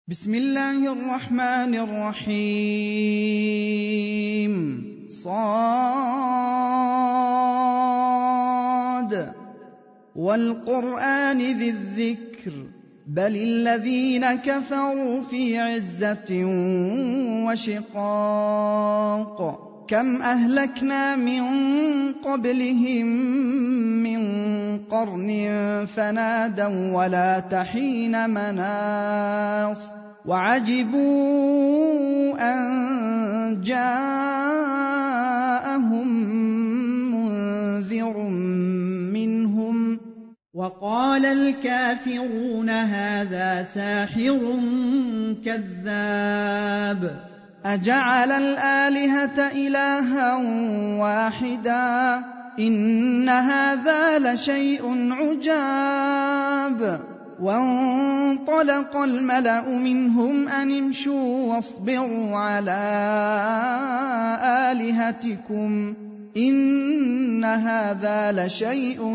بسم الله الرحمن الرحيم صاد والقرآن ذي الذكر بل الذين كفروا في عزة وشقاق كم أهلكنا من قبلهم من قرن فنادوا ولا تحين مناص وعجبوا أن جاءهم منذر منهم وقال الكافرون هذا ساحر كذاب أجعل الآلهة إلها واحدا إن هذا لشيء عجاب وانطلق الملأ منهم أن امشوا واصبروا على آلهتكم إن هذا لشيء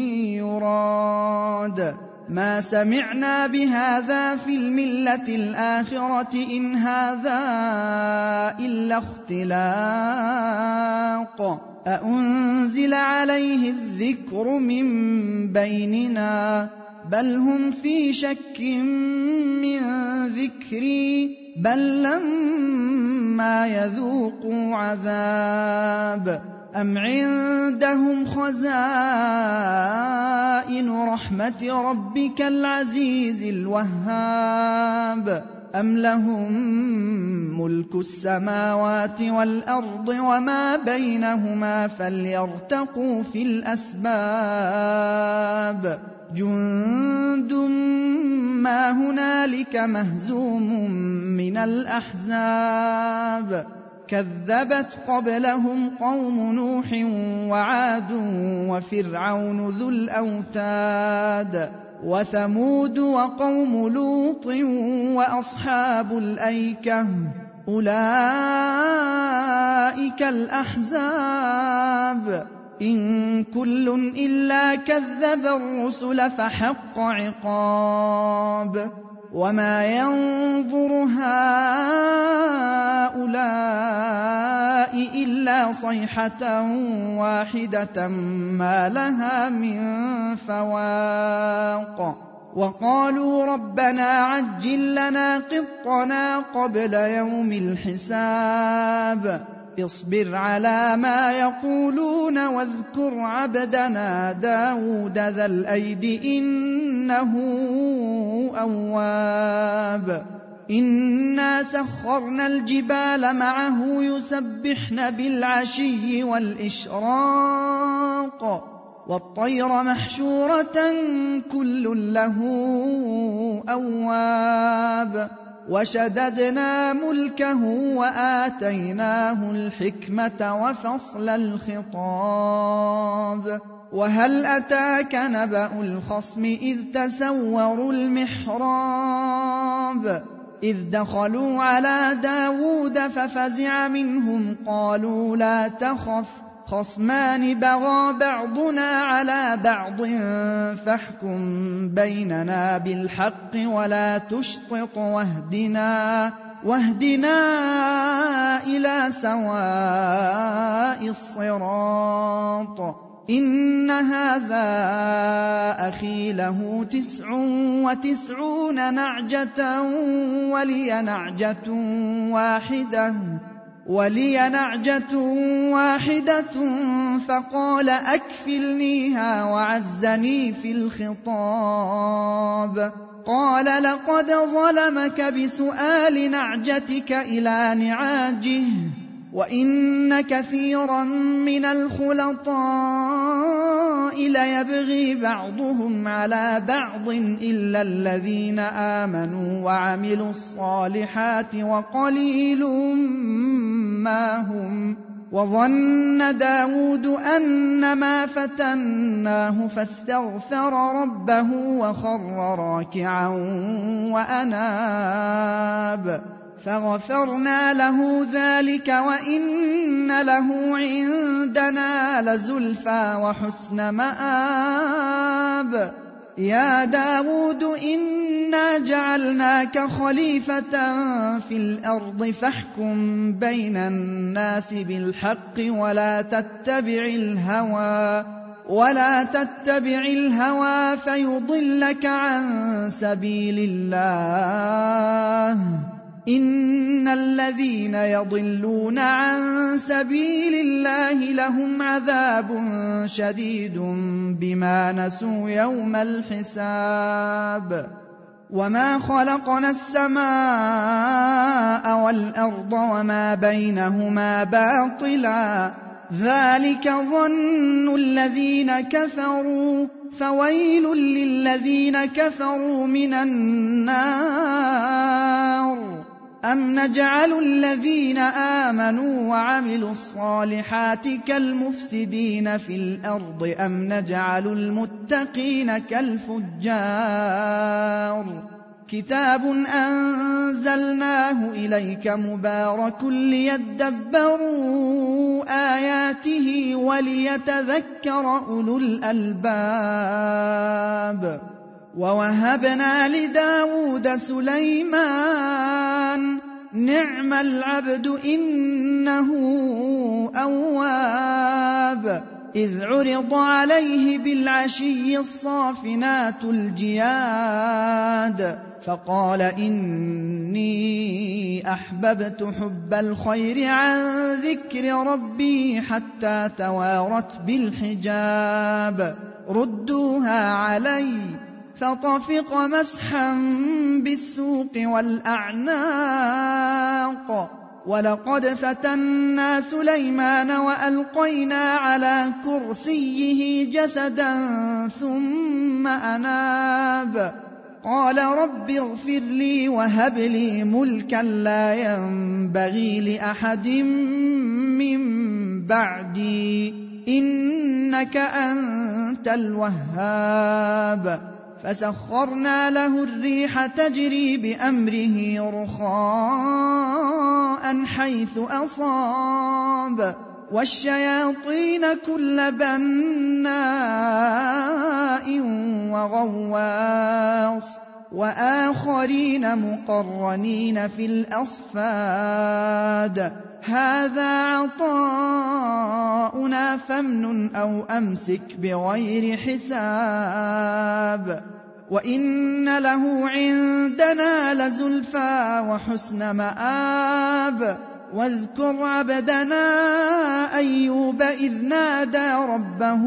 يراد ما سمعنا بهذا في الملة الآخرة إن هذا إلا اختلاق أأنزل عليه الذكر من بيننا بل هم في شك من ذكري بل لما يذوقوا عذاب أم عندهم خزائن رحمة ربك العزيز الوهاب أم لهم ملك السماوات والأرض وما بينهما فليرتقوا في الأسباب جند ما هنالك مهزوم من الأحزاب كذبت قبلهم قوم نوح وعاد وفرعون ذو الأوتاد وثمود وقوم لوط وأصحاب الأيكة أولئك الأحزاب إن كل إلا كذب الرسل فحق عقاب وما ينظر هؤلاء إلا صيحة واحدة ما لها من فواق وقالوا ربنا عجل لنا قطنا قبل يوم الحساب اصبر على ما يقولون واذكر عبدنا داود ذا الأيد إنه أواب إنا سخرنا الجبال معه يسبحن بالعشي والإشراق والطير محشورة كل له أواب وشددنا ملكه وآتيناه الحكمة وفصل الخطاب وهل أتاك نبأ الخصم إذ تسوروا المحراب إذ دخلوا على داود ففزع منهم قالوا لا تخف خصمان بغى بعضنا على بعض فاحكم بيننا بالحق ولا تشطط واهدنا إلى سواء الصراط إن هذا أخي له 99 نعجة ولي نعجة واحدة فقال أكفلنيها وعزني في الخطاب قال لقد ظلمك بسؤال نعجتك إلى نعاجه وإن كثيرا من الخلطاء ليبغي بعضهم على بعض إلا الذين آمنوا وعملوا الصالحات وقليل ما هم وظن داود أنما فتناه فاستغفر ربه وخر راكعا وأناب فغفرنا له ذلك وإن له عندنا لزلفى وحسن مآب يا داود إنا جعلناك خليفة في الأرض فاحكم بين الناس بالحق ولا تتبع الهوى فيضلك عن سبيل الله إن الذين يضلون عن سبيل الله لهم عذاب شديد بما نسوا يوم الحساب وما خلقنا السماء والأرض وما بينهما باطلا ذلك ظن الذين كفروا فويل للذين كفروا من النار أم نجعل الذين آمنوا وعملوا الصالحات كالمفسدين في الأرض أم نجعل المتقين كالفجار كتاب أنزلناه إليك مبارك ليدبروا آياته وليتذكر أولو الألباب ووهبنا لداود سليمان نعم العبد إنه أواب إذ عرض عليه بالعشي الصافنات الجياد فقال إني أحببت حب الخير عن ذكر ربي حتى توارت بالحجاب ردوها علي فطفق مسحا بالسوق والأعناق ولقد فتنا سليمان وألقينا على كرسيه جسدا ثم أناب قال رب اغفر لي وهب لي ملكا لا ينبغي لأحد من بعدي إنك أنت الوهاب فسخرنا له الريح تجري بأمره رخاء حيث أصاب والشياطين كل بناء وغواص وآخرين مقرنين في الأصفاد هذا عطاؤنا فامنن أو أمسك بغير حساب وإن له عندنا لزلفى وحسن مآب واذكر عبدنا أيوب إذ نادى ربه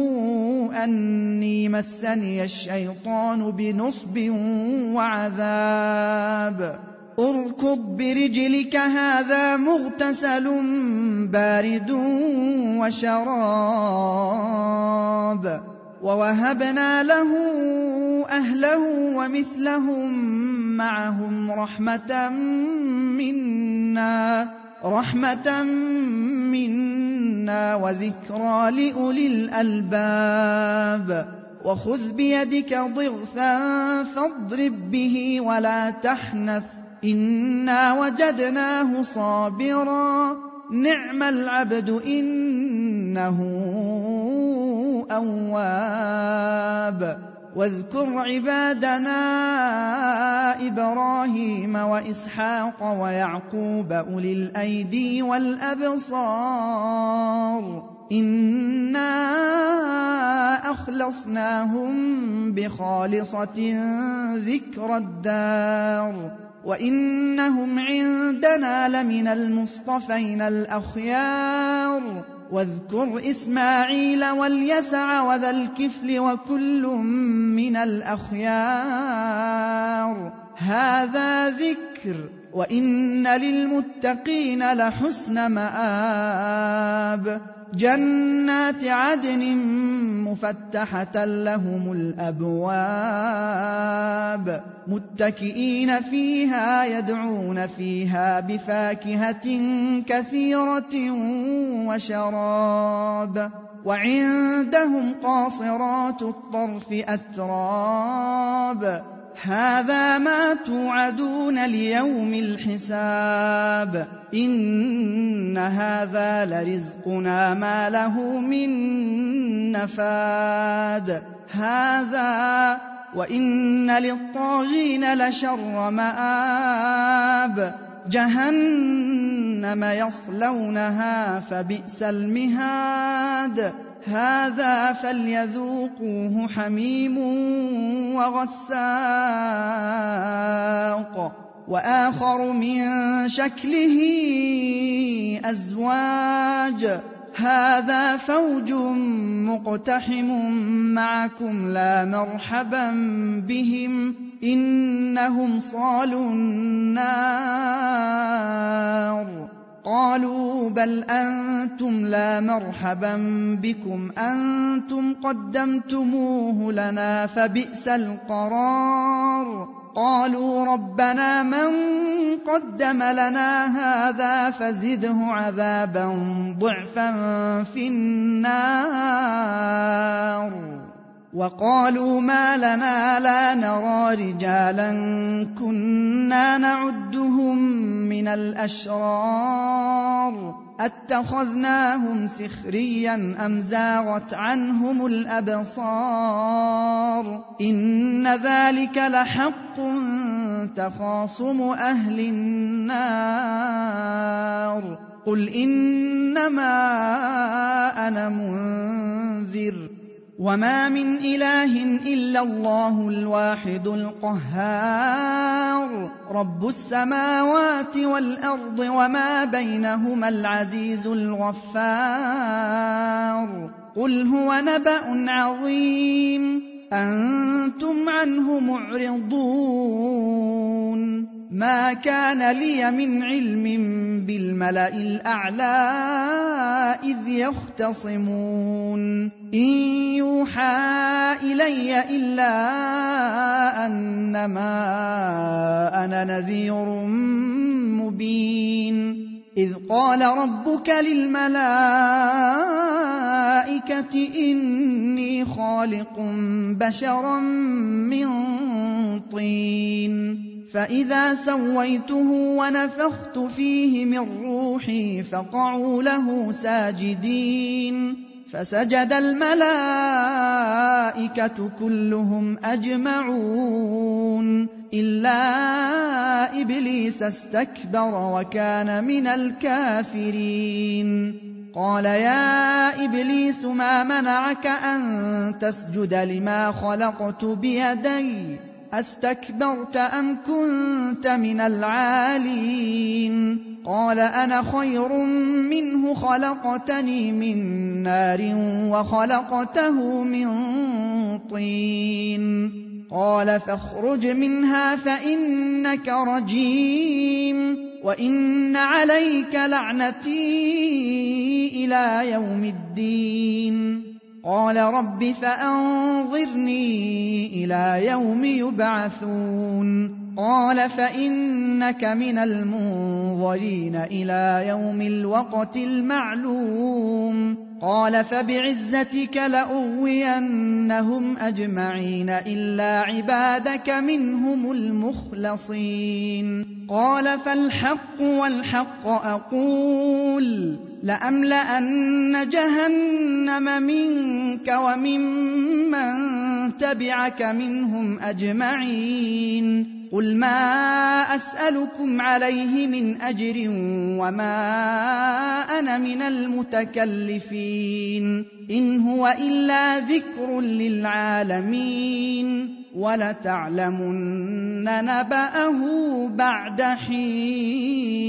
أني مسني الشيطان بنصب وعذاب اركض برجلك هذا مغتسل بارد وشراب ووهبنا له أهله ومثلهم معهم رحمة منا وذكرى لأولي الألباب وخذ بيدك ضغثا فاضرب به ولا تحنث إنا وجدناه صابرا نعم العبد إنه أواب واذكر عبادنا إبراهيم وإسحاق ويعقوب أولي الأيدي والأبصار إنا أخلصناهم بخالصة ذكر الدار وإنهم عندنا لمن المصطفين الأخيار واذكر إسماعيل واليسع وذا الكفل وكل من الأخيار هذا ذكر وإن للمتقين لحسن مآب جنات عدن مفتحة لهم الأبواب متكئين فيها يدعون فيها بفاكهة كثيرة وشراب وعندهم قاصرات الطرف أتراب هذا ما توعدون ليوم الحساب إن هذا لرزقنا ما له من نفاد هذا وإن للطاغين لشر مآب جهنم يصلونها فبئس المهاد هذا فليذوقوه حميم وغساق وآخر من شكله أزواج هذا فوج مقتحم معكم لا مرحبا بهم إنهم صالوا النار قالوا بل أنتم لا مرحبا بكم أنتم قدمتموه لنا فبئس القرار قالوا ربنا من قدم لنا هذا فزده عذابا ضعفا في النار وقالوا ما لنا لا نرى رجالا كنا نعدهم من الأشرار أتخذناهم سخريا أم زاغت عنهم الأبصار إن ذلك لحق تخاصم أهل النار قل إنما أنا منذر وما من إله إلا الله الواحد القهار رب السماوات والأرض وما بينهما العزيز الغفار قل هو نبأ عظيم أنتم عنه معرضون ما كان لي من علم بالملأ الأعلى إذ يختصمون إن يوحى إلي إلا أنما أنا نذير مبين إذ قال ربك للملائكة إني خالق بشرا من طين فإذا سويته ونفخت فيه من روحي فقعوا له ساجدين فسجد الملائكة كلهم أجمعون إلا إبليس استكبر وكان من الكافرين قال يا إبليس ما منعك أن تسجد لما خلقت بيدي أستكبرت أم كنت من العالين قال أنا خير منه خلقتني من نار وخلقته من طين قال فاخرج منها فإنك رجيم وإن عليك لعنتي إلى يوم الدين قال رب فأنظرني إلى يوم يبعثون قال فإنك من المنظرين إلى يوم الوقت المعلوم قال فبعزتك لأغوينهم أجمعين إلا عبادك منهم المخلصين قال فالحق والحق أقول لأملأن جهنم منك وممن تبعك منهم أجمعين قل ما أسألكم عليه من أجر وما أنا من المتكلفين إن هو إلا ذكر للعالمين ولتعلمن نبأه بعد حين